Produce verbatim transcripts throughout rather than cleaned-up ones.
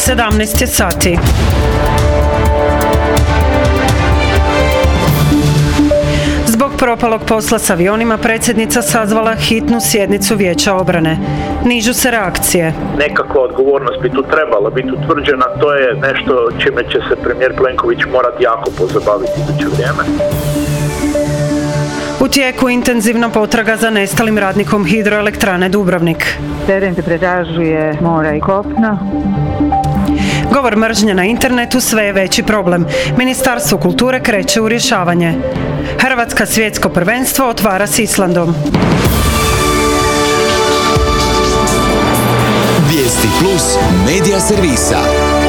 sedamnaest je sati. Zbog propalog posla s avionima predsjednica sazvala hitnu sjednicu Vijeća obrane. Nižu se reakcije. Nekakva odgovornost bi tu trebala biti utvrđena, to je nešto čime će se premijer Plenković morati jako pozabaviti iduće vrijeme. U tijeku intenzivna potraga za nestalim radnikom hidroelektrane Dubrovnik. Teren se pretražuje mora i kopna. Govor mržnje na internetu sve je veći problem. Ministarstvo kulture kreće u rješavanje. Hrvatska svjetsko prvenstvo otvara s Islandom. Vijesti plus medija servisa.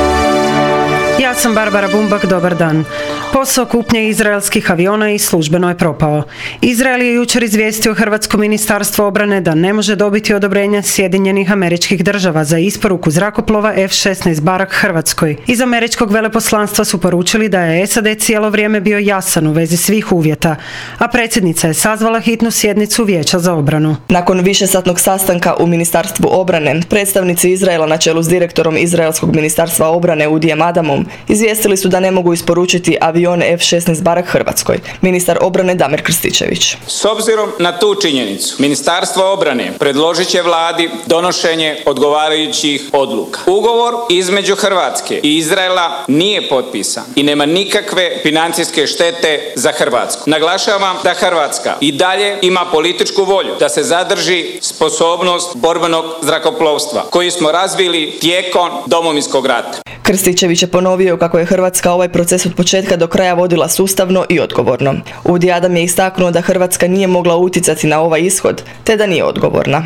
Ja sam Barbara Bumbak, dobar dan. Posao kupnje izraelskih aviona i službeno je propao. Izrael je jučer izvijestio Hrvatsko ministarstvo obrane da ne može dobiti odobrenje Sjedinjenih Američkih Država za isporuku zrakoplova F šesnaest Barak Hrvatskoj. Iz američkog veleposlanstva su poručili da je S A D cijelo vrijeme bio jasan u vezi svih uvjeta, a predsjednica je sazvala hitnu sjednicu Vijeća za obranu. Nakon višesatnog sastanka u Ministarstvu obrane, predstavnici Izraela na čelu s direktorom Izraelskog ministarstva obrane Udijem Adamom izvijestili su da ne mogu isporučiti avion F šesnaest Barak Hrvatskoj. Ministar obrane Damir Krstičević. S obzirom na tu činjenicu, Ministarstvo obrane predložit će vladi donošenje odgovarajućih odluka. Ugovor između Hrvatske i Izraela nije potpisan i nema nikakve financijske štete za Hrvatsku. Naglašavam da Hrvatska i dalje ima političku volju da se zadrži sposobnost borbenog zrakoplovstva koji smo razvili tijekom Domovinskog rata. Krstičević je ponovio kako je Hrvatska ovaj proces od početka do kraja vodila sustavno i odgovorno. Udi Adam je istaknuo da Hrvatska nije mogla utjecati na ovaj ishod, te da nije odgovorna.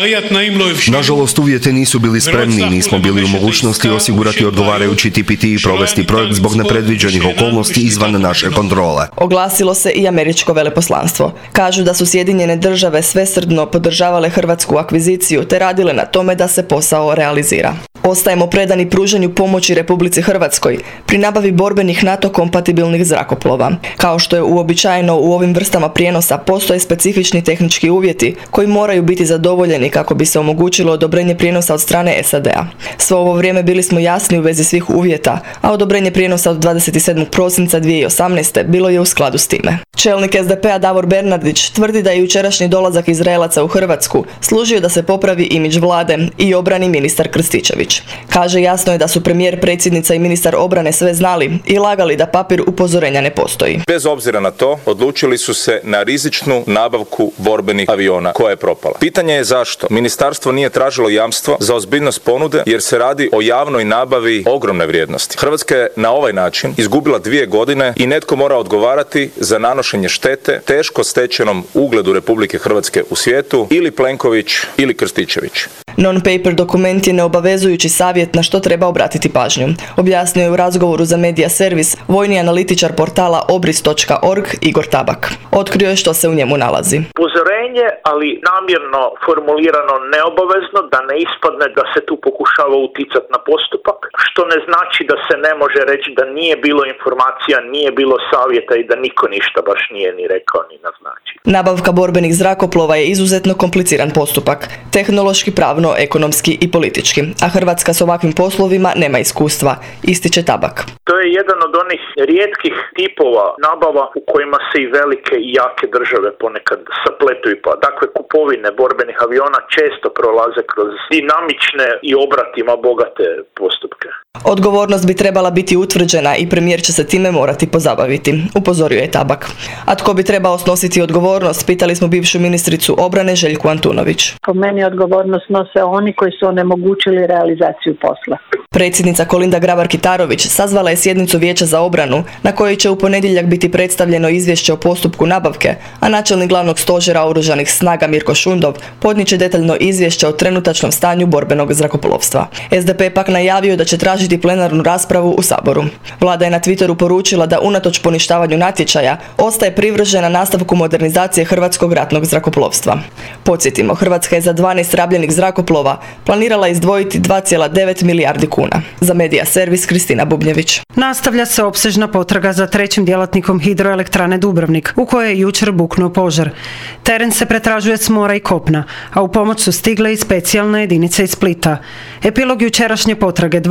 Nažalost, uvjeti nisu bili spremni i nismo bili u mogućnosti osigurati odgovarajući T P T i provesti projekt zbog nepredviđenih okolnosti izvan naše kontrole. Oglasilo se i američko veleposlanstvo. Kažu da su Sjedinjene države svesrdno podržavale hrvatsku akviziciju te radile na tome da se posao realizira. Ostajemo predani pružanju pomoći Republici Hrvatskoj pri nabavi borbenih NATO kompatibilnih zrakoplova. Kao što je uobičajeno u ovim vrstama prijenosa, postoje specifični tehnički uvjeti koji moraju biti zadovoljeni kako bi se omogućilo odobrenje prijenosa od strane S A D-a. Svo ovo vrijeme bili smo jasni u vezi svih uvjeta, a odobrenje prijenosa od dvadeset sedmog prosinca dvije tisuće osamnaeste. bilo je u skladu s time. Čelnik S D P-a Davor Bernardić tvrdi da je jučerašnji dolazak Izraelaca u Hrvatsku služio da se popravi imidž vlade i obrani ministar Krstičević. Kaže, jasno je da su premijer, predsjednica i ministar obrane sve znali i lagali da papir upozorenja ne postoji. Bez obzira na to, odlučili su se na rizičnu nabavku borbenih aviona koja je propala. Pitanje je zašto? Ministarstvo nije tražilo jamstvo za ozbiljnost ponude jer se radi o javnoj nabavi ogromne vrijednosti. Hrvatska je na ovaj način izgubila dvije godine i netko mora odgovarati za nanošenje štete teško stečenom ugledu Republike Hrvatske u svijetu, ili Plenković ili Krstičević. Non-paper dokument je neobavezujući savjet na što treba obratiti pažnju. Objasnio je u razgovoru za Medija servis vojni analitičar portala obris točka org Igor Tabak. Otkrio je što se u njemu nalazi. Upozorenje, ali namjerno formulirano neobavezno, da ne ispadne da se tu pokušava uticati na postupak, što ne znači da se ne može reći da nije bilo informacija, nije bilo savjeta i da niko ništa baš nije ni rekao ni naznačio. Nabavka borbenih zrakoplova je izuzetno kompliciran postupak, tehnološki, pravno, ekonomski i politički, a Hrvatska s ovakvim poslovima nema iskustva, ističe Tabak. To je jedan od onih rijetkih tipova nabava u kojima se i velike i jake države ponekad sapletuju. Pa dakle, kupovine borbenih aviona često prolaze kroz dinamične i obratima bogate postupke. Odgovornost bi trebala biti utvrđena i premijer će se time morati pozabaviti, upozorio je Tabak. A tko bi trebao snositi odgovornost, pitali smo bivšu ministricu obrane Željku Antunović. Po meni odgovornost nose oni koji su onemogućili realizaciju posla. Predsjednica Kolinda Grabar-Kitarović sazvala je sjednicu Vijeća za obranu na kojoj će u ponedjeljak biti predstavljeno izvješće o postupku nabavke, a načelnik glavnog stožera oružanih snaga Mirko Šundov podnijet će detaljno izvješće o trenutačnom stanju borbenog zrakoplovstva. S D P pak najavio da će tražiti plenarnu raspravu u Saboru. Vlada je na Twitteru poručila da unatoč poništavanju natječaja ostaje privržena nastavku modernizacije hrvatskog ratnog zrakoplovstva. Podsjetimo, Hrvatska je za dvanaest rabljenih zrakoplova planirala izdvojiti dva zarez devet milijardi kuna. Za Medija servis Kristina Bubnjević. Nastavlja se opsežna potraga za trećim djelatnikom hidroelektrane Dubrovnik, u kojoj je jučer buknuo požar. Teren se pretražuje s mora i kopna, a u pomoć su stigle i specijalne jedinice iz Splita. Epilog jučerašnje potrage: dva su pronađena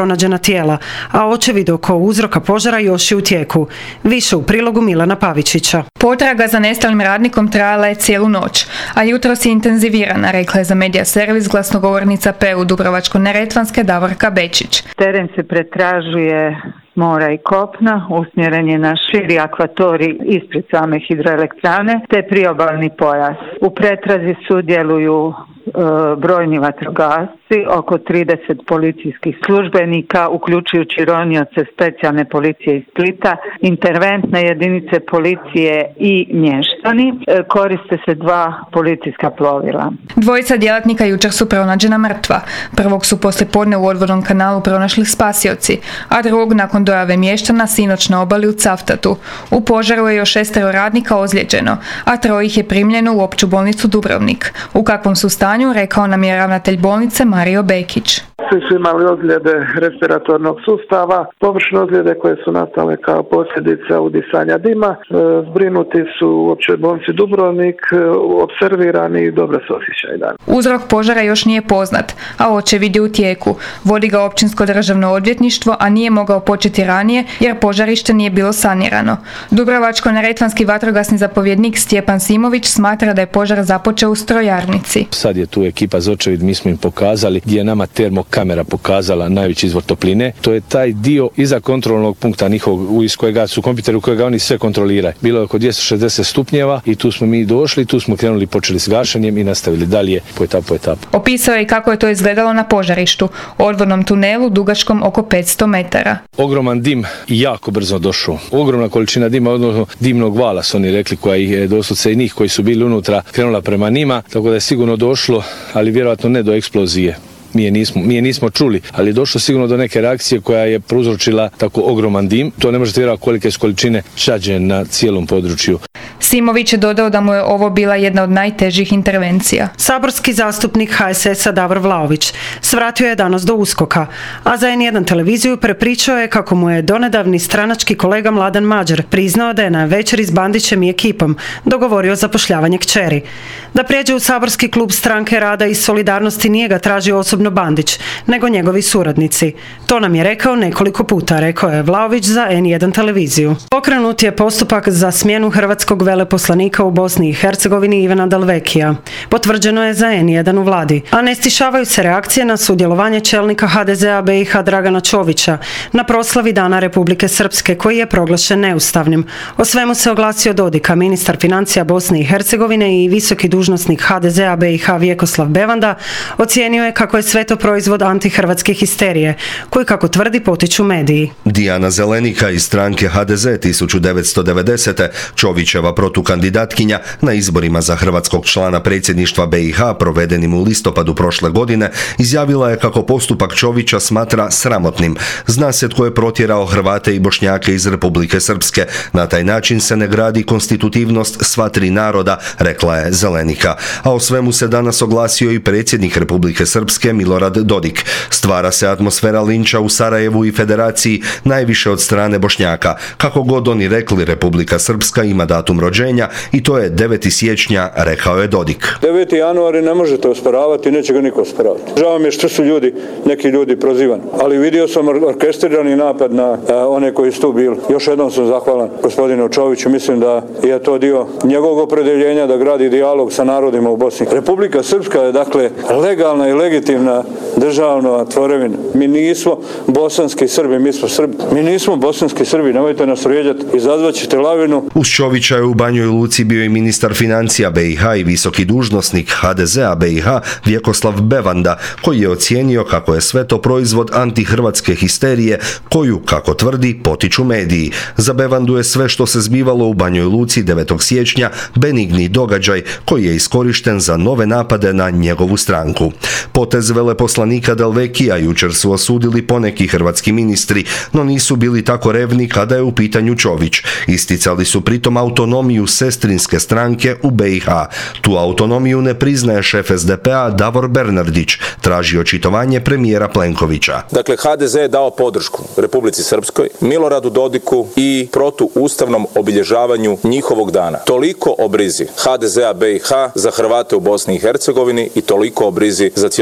pronađena tijela, a očevid oko uzroka požara još je u tijeku. Više u prilogu Milana Pavičića. Potraga za nestalim radnikom trajala je cijelu noć, a jutros je intenzivirana, rekla je za Medija servis glasnogovornica P U Dubrovačko-neretvanske Davorka Bečić. Teren se pretražuje mora i kopna, usmjeren je na širi akvatorij ispred same hidroelektrane te priobalni pojas. U pretrazi sudjeluju e, brojni vatrogasci, oko trideset policijskih službenika, uključujući ronioce specijalne policije iz Splita, interventne jedinice policije i mještani. E, koriste se dva policijska plovila. Dvojica djelatnika jučer su pronađena mrtva. Prvog su poslijepodne u odvodnom kanalu pronašli spasioci, a drugog nakon dojave mještana sinoć na obali u Cavtatu. U požaru je još šestero radnika ozlijeđeno, a troje ih je primljeno u opću bolnicu Dubrovnik. U kakvom su stanju, rekao nam je ravnatelj bolnice Mario Bekić. Svi su imali ozljede respiratornog sustava, površne ozljede koje su nastale kao posljedica udisanja dima. Zbrinuti su u općoj bolnici Dubrovnik, opservirani i dobro se osjećaju dan. Uzrok požara još nije poznat, a očevid je u tijeku. Vodi ga općinsko državno odvjetništvo, a nije mogao početi ranije jer požarište nije bilo sanirano. Dubrovačko-neretvanski vatrogasni zapovjednik Stjepan Simović smatra da je požar započeo u strojarnici. Sad je tu ekipa za očevid, mi smo im pokazali gdje je nama termokamera pokazala najveći izvor topline. To je taj dio iza kontrolnog punkta njihovog, iz kojega su kompjuteri u kojega oni sve kontroliraju. Bilo je oko dvjesto šezdeset stupnjeva i tu smo mi došli, tu smo krenuli, počeli s gašenjem i nastavili dalje po etapu po etapu. Opisao je i kako je to izgledalo na požarištu, odvodnom tunelu dugačkom oko petsto metara. Ogroman dim i jako brzo došao. Ogromna količina dima, odnosno dimnog vala su oni rekli, koja ih je doslovce i njih koji su bili unutra krenula prema njima, tako da je sigurno došlo, ali vjerojatno ne do eksplozije. Mi je nismo, mi je nismo čuli, ali je došlo sigurno do neke reakcije koja je prouzročila tako ogroman dim. To ne možete vjerovati kolike su količine čađe na cijelom području. Simović je dodao da mu je ovo bila jedna od najtežih intervencija. Saborski zastupnik H S S-a Davor Vlaović svratio je danas do uskoka, a za en jedan televiziju prepričao je kako mu je donedavni stranački kolega Mladen Mađar priznao da je na večeri s Bandićem i ekipom dogovorio zapošljavanje kćeri. Da prijeđe u saborski klub Stranke rada i solidarnosti nije ga tražio osobno Bandić, nego njegovi suradnici. To nam je rekao nekoliko puta, rekao je Vlaović za en jedan televiziju. Pokrenut je postupak za smjenu hrvatskog veleposlanika u Bosni i Hercegovini Ivana Dalvekija. Potvrđeno je za en jedan u vladi, a ne stišavaju se reakcije na sudjelovanje čelnika H D Z A B i H Dragana Čovića na proslavi Dana Republike Srpske, koji je proglašen neustavnim. O svemu se oglasio Dodika, ministar financija Bosne i Hercegovine, i visoki dužnosnik H D Z A B i H Vjekoslav Bevanda ocijenio je kako je sve to proizvod antihrvatske histerije, koji, kako tvrdi, potiču mediji. Dijana Zelenika iz stranke H D Z tisuću devetsto devedesete, Čovićeva protukandidatkinja na izborima za hrvatskog člana predsjedništva B i H provedenim u listopadu prošle godine, izjavila je kako postupak Čovića smatra sramotnim. Zna se tko je protjerao Hrvate i Bošnjake iz Republike Srpske. Na taj način se ne gradi konstitutivnost sva tri naroda, rekla je Zelenika. A o svemu se danas oglasio i predsjednik Republike Srpske Milorad Dodik. Stvara se atmosfera linča u Sarajevu i Federaciji, najviše od strane Bošnjaka. Kako god oni rekli, Republika Srpska ima datum rođenja i to je deveti siječnja, rekao je Dodik. deveti januar ne možete osporavati, neće ga niko osporavati. Žao mi je što su ljudi, neki ljudi prozivani, ali vidio sam orkestrirani napad na a, one koji su tu bili. Još jednom sam zahvalan gospodinu Čoviću, mislim da je to dio njegovog opredjeljenja da gradi dijalog sa narodima u Bosni. Republika Srpska je dakle legalna i legitimna državna tvorevina. Mi nismo bosanski Srbi, mi smo Srbi. Mi nismo bosanski Srbi, nemojte nas vrijeđati, izazvaćete lavinu. Uz Čovića je u Banjoj Luci bio i ministar financija B i H i visoki dužnosnik H D Z A B i H Vjekoslav Bevanda, koji je ocijenio kako je sve to proizvod antihrvatske histerije koju, kako tvrdi, potiču mediji. Za Bevandu je sve što se zbivalo u Banjoj Luci devetog siječnja benigni događaj koji je iskorišten za nove napade na njegovu stranku. Potez veleposlanika Dalvekija jučer su osudili poneki hrvatski ministri, no nisu bili tako revni kada je u pitanju Čović. Isticali su pritom autonomiju sestrinske stranke u B i H. Tu autonomiju ne priznaje šef S D P A Davor Bernardić, traži očitovanje premijera Plenkovića. Dakle, H D Z je dao podršku Republici Srpskoj, Miloradu Dodiku i protuustavnom obilježavanju njihovog dana. Toliko o brizi H D Z A B i H za Hrvate u Bosni i Hercegovini i toliko o brizi za cjelovitost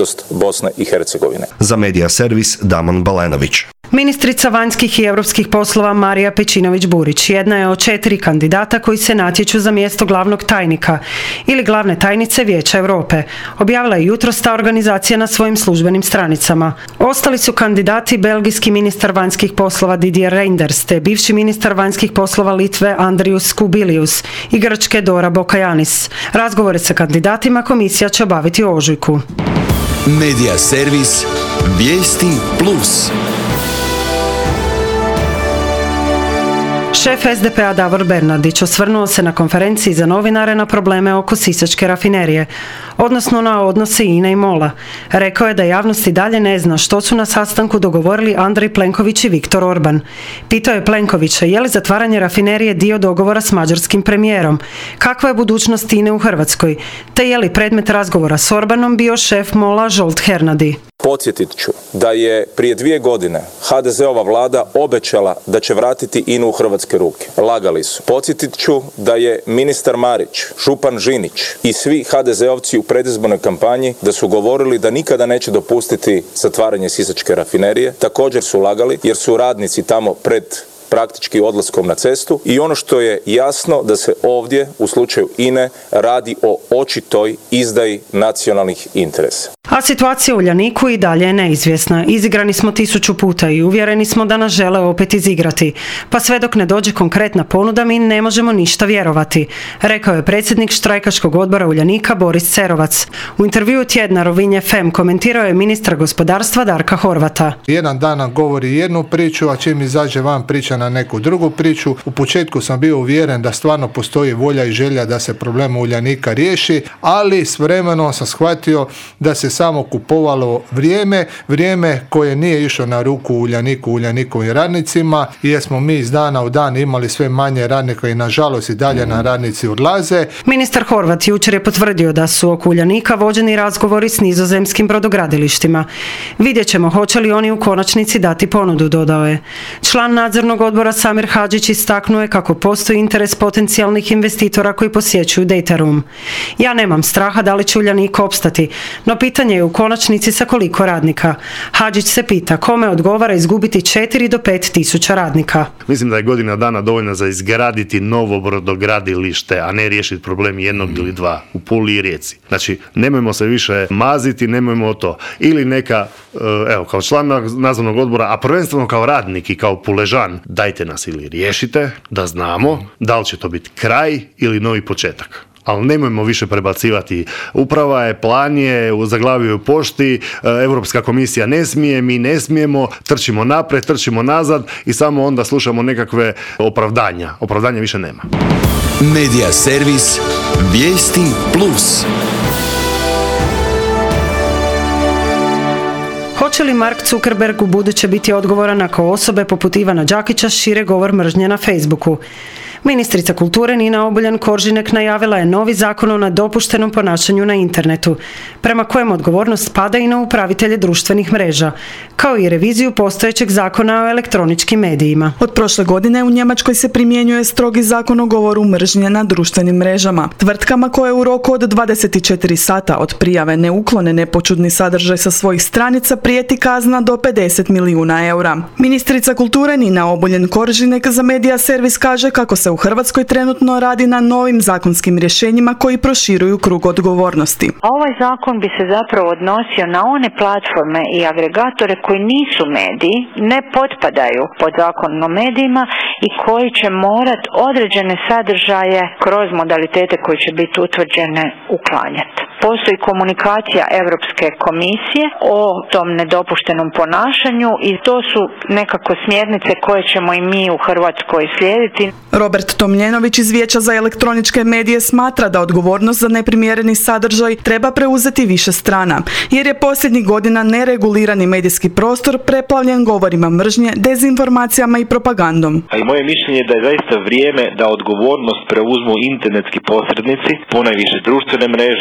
budućnost Bosne i Hercegovine. Za Medija servis Damon Balenović. Ministrica vanjskih i europskih poslova Marija Pejčinović-Burić jedna je od četiri kandidata koji se natječu za mjesto glavnog tajnika ili glavne tajnice Vijeća Europe. Objavila je jutros ta organizacija na svojim službenim stranicama. Ostali su kandidati belgijski ministar vanjskih poslova Didier Reynders te bivši ministar vanjskih poslova Litve Andrius Kubilius i Grčke Dora Bokajanis. Razgovore sa kandidatima komisija će obaviti u ožujku. Medija servis Vijesti plus. Šef es de pe a Davor Bernardić osvrnuo se na konferenciji za novinare na probleme oko sisačke rafinerije, odnosno na odnose I N A i MOL-a. Rekao je da javnost i dalje ne zna što su na sastanku dogovorili Andrej Plenković i Viktor Orban. Pitao je Plenkovića je li zatvaranje rafinerije dio dogovora s mađarskim premijerom, kakva je budućnost I N A u Hrvatskoj, te je li predmet razgovora s Orbanom bio šef MOL-a Zsolt Hernadi. Podsjetit ću da je prije dvije godine ha de zeova vlada obećala da će vratiti I N A u hrvatske ruke. Lagali su. Podsjetit ću da je ministar Marić, župan Žinić i svi ha de zeovci u predizbornoj kampanji da su govorili da nikada neće dopustiti zatvaranje sisačke rafinerije. Također su lagali jer su radnici tamo pred praktički odlaskom na cestu i ono što je jasno da se ovdje u slučaju I N A radi o očitoj izdaji nacionalnih interesa. A situacija u Uljaniku i dalje je neizvjesna. Izigrani smo tisuću puta i uvjereni smo da nas žele opet izigrati. Pa sve dok ne dođe konkretna ponuda mi ne možemo ništa vjerovati, rekao je predsjednik štrajkaškog odbora Uljanika Boris Cerovac. U intervjuu tjedna Rovinj ef em komentirao je ministar gospodarstva Darka Horvata. Jedan dan nam govori jednu priču, a čim izađe van priča na neku drugu priču. U početku sam bio uvjeren da stvarno postoji volja i želja da se problem Uljanika riješi, ali s vremenom sam shvatio da se samo kupovalo vrijeme, vrijeme koje nije išlo na ruku Uljaniku, Uljanikovim radnicima, jer smo mi iz dana u dan imali sve manje radnika i nažalost i dalje na radnici odlaze. Ministar Horvat jučer je potvrdio da su oko Uljanika vođeni razgovori s nizozemskim brodogradilištima. Vidjet ćemo hoće li oni u konačnici dati ponudu, dodao je. Član nadzornog odbora Samir Hadžić istaknuo je kako postoji interes potencijalnih investitora koji posjećuju Data Room. Ja nemam straha da li će Uljanik opstati, no pitanje je u konačnici sa koliko radnika. Hadžić se pita kome odgovara izgubiti četiri do pet tisuća radnika. Mislim da je godina dana dovoljna za izgraditi novo brodogradilište, a ne riješiti problem jednog ili dva u Puli i Rijeci. Znači, nemojmo se više maziti, nemojmo to. Ili neka, evo, kao član nadzornog odbora, a prvenstveno kao radnik i kao puležan, dajte nas ili riješite, da znamo da li će to biti kraj ili novi početak. Ali nemojmo više prebacivati. Uprava je, plan je, zaglavio u pošti, Europska komisija ne smije, mi ne smijemo, trčimo naprijed, trčimo nazad i samo onda slušamo nekakve opravdanja. Opravdanja više nema. Medija servis Vijesti plus. Hoće li Mark Zuckerberg u buduće biti odgovoran ako osobe poput Ivana Đakića šire govor mržnje na Facebooku? Ministrica kulture Nina Obuljen Koržinek najavila je novi zakon o nedopuštenom ponašanju na internetu, prema kojem odgovornost pada i na upravitelje društvenih mreža, kao i reviziju postojećeg zakona o elektroničkim medijima. Od prošle godine u Njemačkoj se primjenjuje strogi zakon o govoru mržnje na društvenim mrežama. Tvrtkama koje u roku od dvadeset četiri sata od prijave ne uklone nepočudni sadržaj sa svojih stranica prijeti kazna do pedeset milijuna eura. Ministrica kulture Nina Obuljen Koržinek za Medija servis kaže kako se u Hrvatskoj trenutno radi na novim zakonskim rješenjima koji proširuju krug odgovornosti. Ovaj zakon bi se zapravo odnosio na one platforme i agregatore koji nisu mediji, ne potpadaju pod zakon o medijima i koji će morat određene sadržaje kroz modalitete koji će biti utvrđene uklanjati. Postoji komunikacija Europske komisije o tom nedopuštenom ponašanju i to su nekako smjernice koje ćemo i mi u Hrvatskoj slijediti. Robert Tomljenović iz Vijeća za elektroničke medije smatra da odgovornost za neprimjereni sadržaj treba preuzeti više strana, jer je posljednjih godina neregulirani medijski prostor preplavljen govorima mržnje, dezinformacijama i propagandom. A i moje mišljenje je da je zaista vrijeme da odgovornost preuzmu internetski posrednici, ponajviše društvene mreže i platforme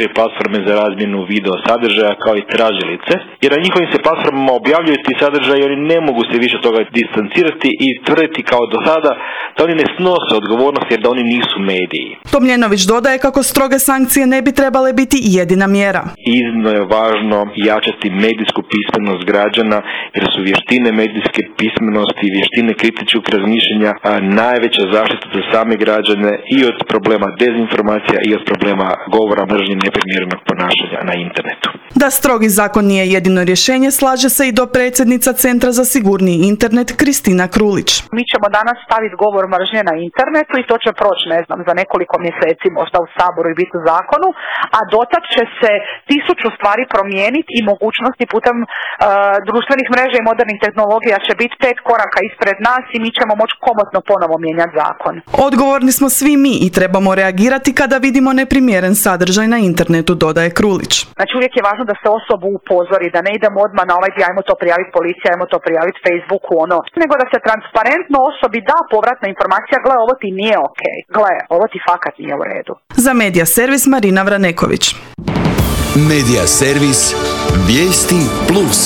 platforme za razmjenu video sadržaja kao i tražilice, jer na njihovim se platformama objavljuju ti sadržaji i oni ne mogu se više toga distancirati i tvrditi kao do sada da oni ne snose odgovornost jer da oni nisu mediji. Tomljenović dodaje kako stroge sankcije ne bi trebale biti jedina mjera. Iznimno je važno jačati medijsku pismenost građana jer su vještine medijske pismenosti i vještine kritičkog razmišljanja najveća zaštita za same građane i od problema dezinformacija i od problema govora mržnje i neprimjerenog ponašanja na internetu. Da strogi zakon nije jedino rješenje, slaže se i dopredsjednica Centra za sigurniji internet Kristina Krulić. Mi ćemo danas staviti govor mržnje na internetu i to će proći, ne znam, za nekoliko mjeseci možda u Saboru i biti u zakonu, a dotad će se tisuću stvari promijeniti i mogućnosti putem uh, društvenih mreža i modernih tehnologija će biti pet koraka ispred nas i mi ćemo moći komotno ponovo mijenjati zakon. Odgovorni smo svi mi i trebamo reagirati kada vidimo neprimjeren sadržaj na internetu, dodaje Krulić. Znači uvijek je važno da se osobu upozori, da ne idemo odmah na ovaj ajmo to prijaviti policiji, ajmo to prijaviti Facebooku, ono, nego da se transparentno osobi da povratna informacija, gle, ovo ti nije ok, gle, ovo ti fakat nije u redu. Za Medija servis Marina Vraneković. Medija servis Vijesti plus.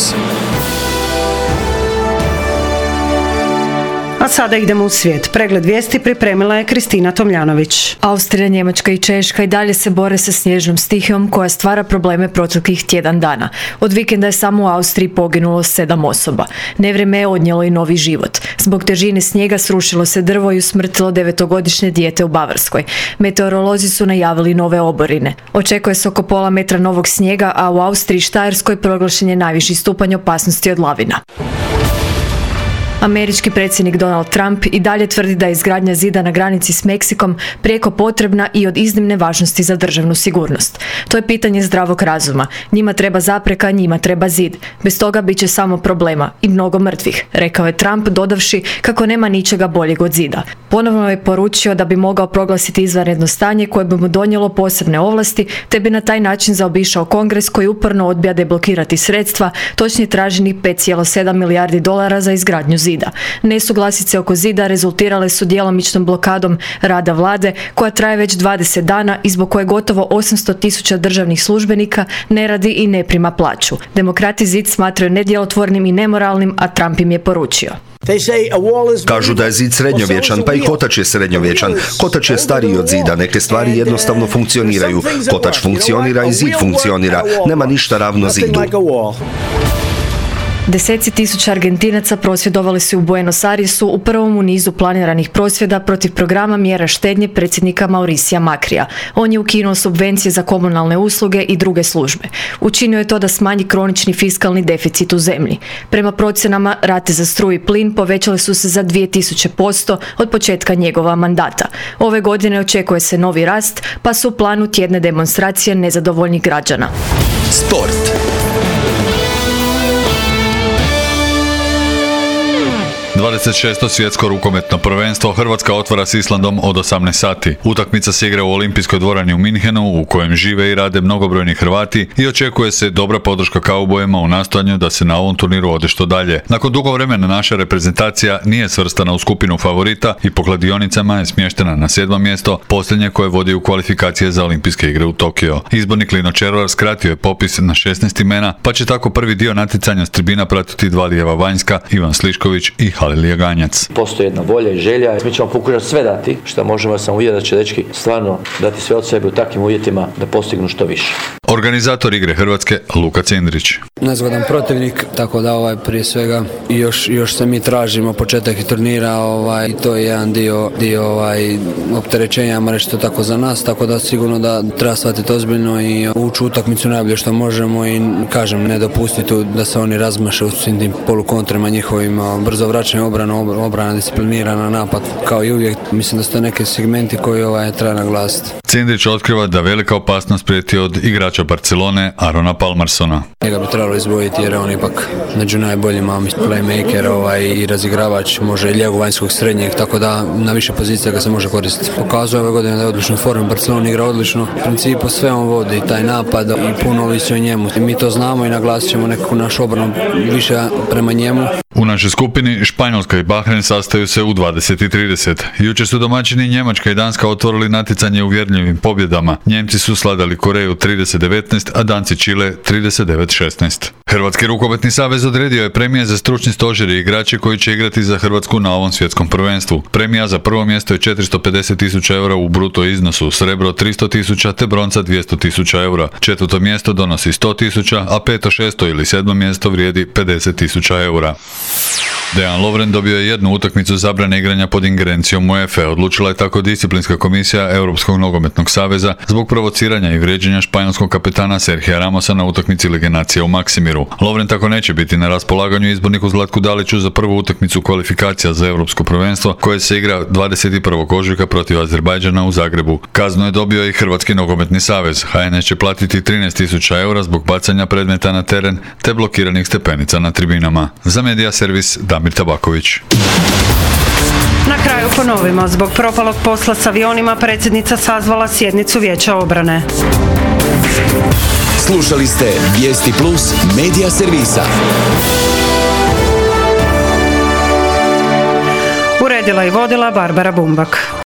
A sada idemo u svijet. Pregled vijesti pripremila je Kristina Tomljanović. Austrija, Njemačka i Češka i dalje se bore sa snježnom stihijom koja stvara probleme proteklih tjedan dana. Od vikenda je samo u Austriji poginulo sedam osoba. Nevrijeme je odnijelo i novi život. Zbog težine snijega srušilo se drvo i usmrtilo devetogodišnje dijete u Bavarskoj. Meteorolozi su najavili nove oborine. Očekuje se oko pola metra novog snijega, a u Austriji i Štajerskoj proglašen je najviši stupanj opasnosti od lavina. Američki predsjednik Donald Trump i dalje tvrdi da je izgradnja zida na granici s Meksikom prijeko potrebna i od iznimne važnosti za državnu sigurnost. To je pitanje zdravog razuma. Njima treba zapreka, njima treba zid. Bez toga bit će samo problema i mnogo mrtvih, rekao je Trump, dodavši kako nema ničega boljeg od zida. Ponovno je poručio da bi mogao proglasiti izvanredno stanje koje bi mu donijelo posebne ovlasti, te bi na taj način zaobišao Kongres koji uporno odbija deblokirati sredstva, točnije traženih pet zarez sedam milijardi dolara za izgradnju zida. Nesuglasice oko zida rezultirale su djelomičnom blokadom rada vlade koja traje već dvadeset dana i zbog koje gotovo osamsto tisuća državnih službenika ne radi i ne prima plaću. Demokrati zid smatraju nedjelotvornim i nemoralnim, a Trump im je poručio. Kažu da je zid srednjovječan, pa i kotač je srednjovječan. Kotač je stariji od zida, neke stvari jednostavno funkcioniraju. Kotač funkcionira i zid funkcionira. Nema ništa ravno zidu. Deseci tisuća Argentinaca prosvjedovali su u Buenos Airesu u prvom u nizu planiranih prosvjeda protiv programa mjera štednje predsjednika Mauricija Makrija. On je ukinuo subvencije za komunalne usluge i druge službe. Učinio je to da smanji kronični fiskalni deficit u zemlji. Prema procjenama, rate za struju i plin povećale su se za dvije tisuće posto od početka njegova mandata. Ove godine očekuje se novi rast, pa su u planu tjedne demonstracije nezadovoljnih građana. Sport. dvadeset šesto svjetsko rukometno prvenstvo Hrvatska otvara s Islandom od osamnaest sati. Utakmica se igra u Olimpijskoj dvorani u Minhenu, u kojem žive i rade mnogobrojni Hrvati i očekuje se dobra podrška kaubojima u nastojanju da se na ovom turniru ode što dalje. Nakon dugo vremena naša reprezentacija nije svrstana u skupinu favorita i po kladionicama je smještena na sedmo mjesto, posljednje koje vodi u kvalifikacije za Olimpijske igre u Tokio. Izbornik Lino Čerovar skratio je popis na šesnaest imena, pa će tako prvi dio natjecanja s tribina pratiti dva Lijeva Vanjska, Ivan Slišković i Halilija Ganjac. Postoji jedna volja i želja. Mi ćemo pokušati sve dati što možemo, sam uvjeren da će dečki stvarno dati sve od sebe u takvim uvjetima da postignu što više. Organizator igre Hrvatske Luka Cindrić. Nezgodan protivnik, tako da ovaj prije svega još, još se mi tražimo početak turnira, ovaj, i to je jedan dio, dio ovaj, opterećenja, ma reći to tako za nas, tako da sigurno da treba shvatiti ozbiljno i ući u utakmicu najbolje što možemo i kažem ne dopustiti da se oni razmaše u svim tim polukontrima njihovim, brzo vraćanje obrana, obrana disciplinirana, napad kao i uvijek. Mislim da su to neki segmenti koji ovaj, treba naglasiti. Cindrić otkriva da velika opasnost prijeti od igrača Barcelone Arona Palmersona. Njega bi trebalo izdvojiti jer on ipak među najboljima playmaker ovaj, i razigravač, može i lijevog vanjskog srednjeg, tako da na više pozicija ga se može koristiti. Pokazuje ove godine da je odličnu formu, Barcelona igra odlično. U principu sve on vodi, taj napad i puno ovisi o njemu. I mi to znamo i naglasit ćemo nekakvu našu obranu više prema njemu. U našoj skupini Španjolska Poljska i Bahrein sastaju se u dvadeset i trideset. Jučer su domaćini Njemačka i Danska otvorili natjecanje uvjerljivim pobjedama. Njemci su sladali Koreju trideset devetnaest, a Danci Čile trideset devet šesnaest. Hrvatski rukometni savez odredio je premije za stručni stožer i igrače koji će igrati za Hrvatsku na ovom svjetskom prvenstvu. Premija za prvo mjesto je četiristo pedeset tisuća eura u bruto iznosu, srebro tristo tisuća te bronca dvjesto tisuća eura. Četvrto mjesto donosi sto tisuća, a peto, šesto ili sedmo mjesto vrijedi pedeset tisuća eura. Dejan Lovren dobio je jednu utakmicu zabrane igranja pod ingerencijom UEFA. Odlučila je tako disciplinska komisija Europskog nogometnog saveza zbog provociranja i vrijeđanja španjolskog kapetana Serhija Ramosa na utakmici Lige nacija u Maksimiru. Lovren tako neće biti na raspolaganju izborniku Zlatku Daliću za prvu utakmicu kvalifikacija za Europsko prvenstvo koje se igra dvadeset prvog ožujka protiv Azerbajdžana u Zagrebu. Kaznu je dobio i Hrvatski nogometni savez. H N S će platiti trinaest tisuća eura zbog bacanja predmeta na teren te blokiranih stepenica na tribinama. Za Medija servis Damir Tabaković. Na kraju ponovimo, zbog propalog posla s avionima predsjednica sazvala sjednicu Vijeća obrane. Slušali ste Vijesti Plus Medija servisa. Uredila i vodila Barbara Bumbak.